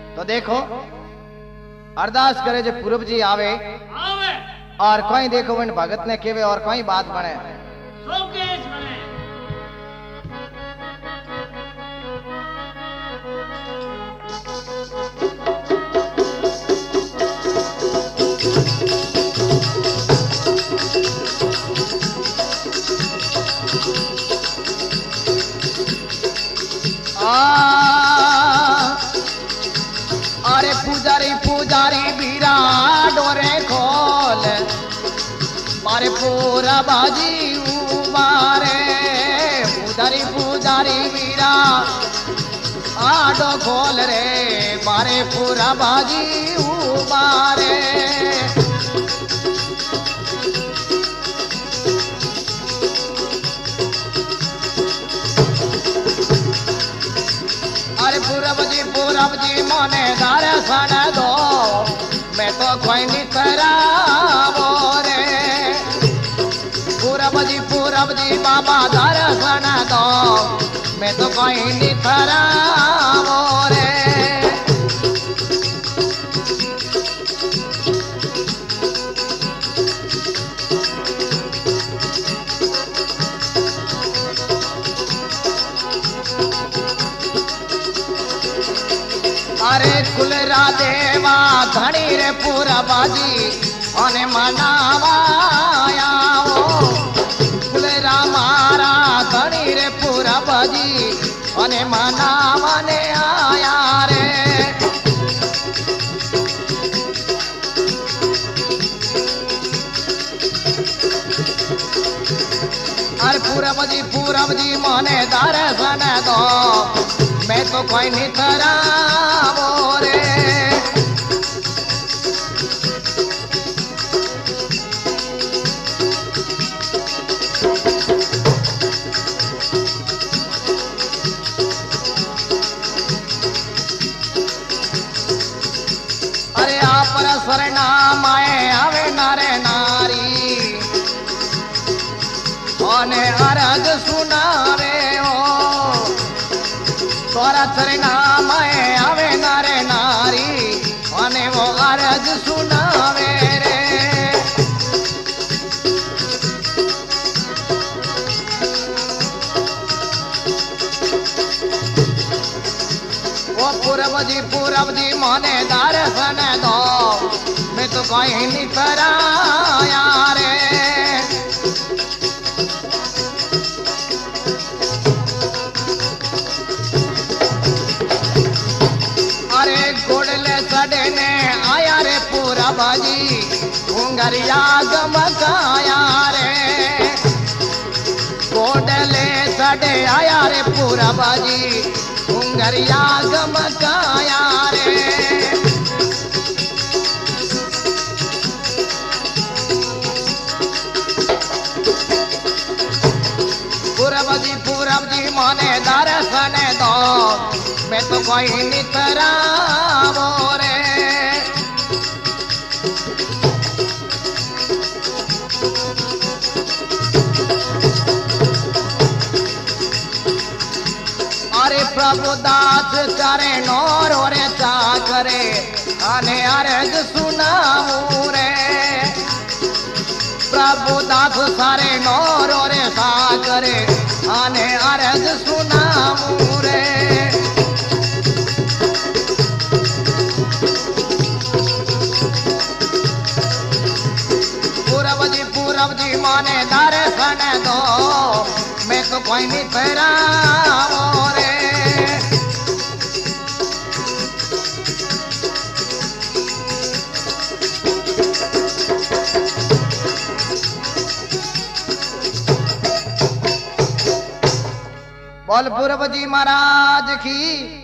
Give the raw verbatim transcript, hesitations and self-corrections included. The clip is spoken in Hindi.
तो देखो अरदास करे जो पूरब जी आवे आवे और कोई देखो वन भगत ने केवे और कोई बात बने शोकेश बने अरे पुजारी पुजारी बीरा डोरे खोल मारे पूरा बाजी उबारे पुजारी पुजारी बीरा आडो खोल रे मारे पूरा बाजी उबारे अरे पूरब जी पूरब जी मोने दर्शन दो मैं तो कोई नहीं करावो रे पूरब जी पूरब जी बाबा दर्शन दो मैं तो कोई नहीं करावो रे अरे कुलरा देवा धनी रे पूरा बाजी ओने मनावाया कुलरा मारा धनी रे पूरा बाजी ओने मनावाने आया रे अरे पूरब जी पूरब जी मोने दर्शन दो मैं तो कोई नहीं करावो रे अरे आप सरनाम आए आवे नारे नारी ओने अरज सुनावे ओ तोरा सरनाम आवे नारे नारी अने वो अरज सुनावे रे वो पूरब जी पूरब जी मोने दर्शन दो मैं तो कोई नहीं कराया रे अरे गोडले सडने आया रे पूरा बाजी उंगरिया गमकाया रे गोडले सडे आया रे पूरा बाजी उंगरिया गमकाया रे पूरब जी पूरब जी मोने दर्शन दो मैं तो कोई नहीं करावो रे अरे प्रभु दास करे नोरो रे चा करे आने अरज सुनाऊ रे प्रभु दास सारे नोरो रे सा करे आने अरज सुनाऊ रे पूरब जी पूरब जी माने दर्शन दो मैं तो कोई नहीं करावो रे बोल पूरब जी महाराज की